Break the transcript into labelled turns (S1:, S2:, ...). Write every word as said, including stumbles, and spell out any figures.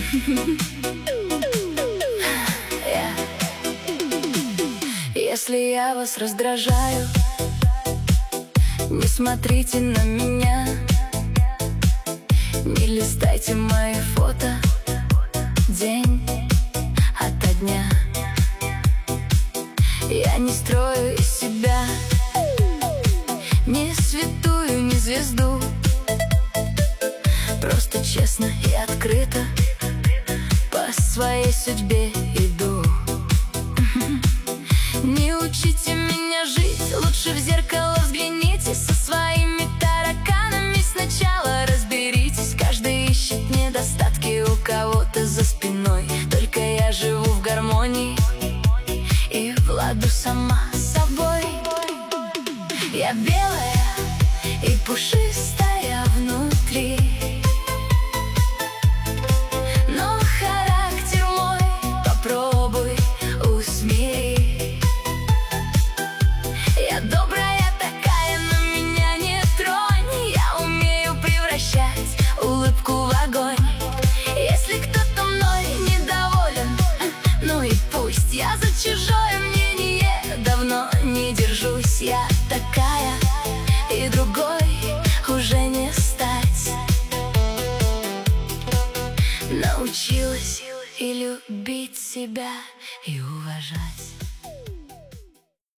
S1: Yeah. Если я вас раздражаю, не смотрите на меня, не листайте мои фото день ото дня. Я не строю из себя ни святую, ни звезду, просто честно и открыто по своей судьбе иду. Не учите меня жить, лучше в зеркало взгляните. Со своими тараканами сначала разберитесь. Каждый ищет недостатки у кого-то за спиной, только я живу в гармонии и в ладу сама с собой. Я белая и пушистая внутри, но характер мой попробуй усмири. Я добрая такая, но меня не тронь. Я умею превращать улыбку в огонь. Если кто-то мной недоволен, ну и пусть. Я за чужое мнение давно не держусь. Я такая, и другой уже не стать. Научилась и любить себя, и уважать.